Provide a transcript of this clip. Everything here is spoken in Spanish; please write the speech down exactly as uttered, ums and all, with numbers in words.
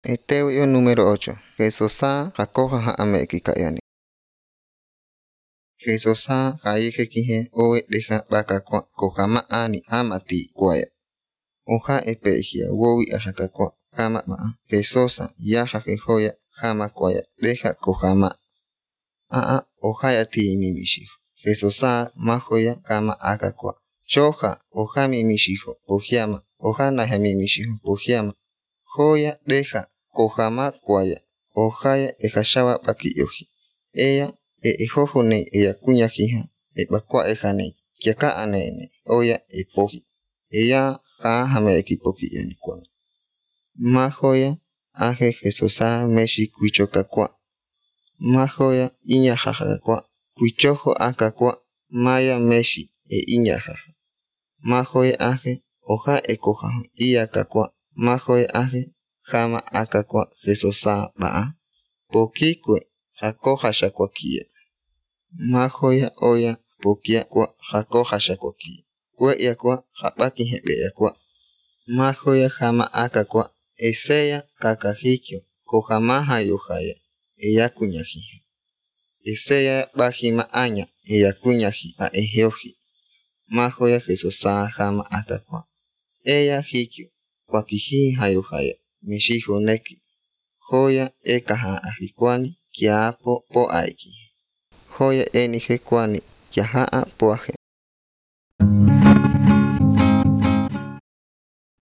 Eteo número ocho. Jesosa jacoja ja ameki kayani. Jesosa jaike kije owe deja baka kwa kokama ani amati kwaya. Oja epejia wowi ajaka kwa kama maa. Jesosa yaja jehoya jama kwaya deja kojama. Aa ojaya ti mimishijo. Jesosa majoya kama aka kwa. Choja oja mimishijo pojiama. Oja naja mimishijo pojiama. Joya deja kojama kwaya. Ojaya ejashawa baki yoji. Ella e ejojo ne ella kunya kija. E bakwa eja ne. Kiaka anene. Oya e poji. Ella ja jame ekipoki yani kwa. Majoya aje Jesosa meshi kuichoka kwa. Majoya inya jaja kwa. Kuichojo aka kwa. Maya meshi e inya jaja. Majoya aje oja e kojajo iya kwa. Majoya aje jama aka kwa Jesosa baa. Pokikwe jakoja shakwa kia. Majoya oya pokia kwa jakoja shakwa kia. Kwe ya kwa jabaki hebe ya kwa. Majoya jama aka kwa. Eseya kakajikyo kojamaja yojaya. Eya kunyajija. Eseya bajima aña. Eya kunyaji a ejeoji. Majoya Jesosa jama aka kwa. Eya jikyo kwa kijiji hayojaya. Mishijo neki. Joya ekaja ajikwani kiapo po aiki. Joya enije kwani kiajaa poaje.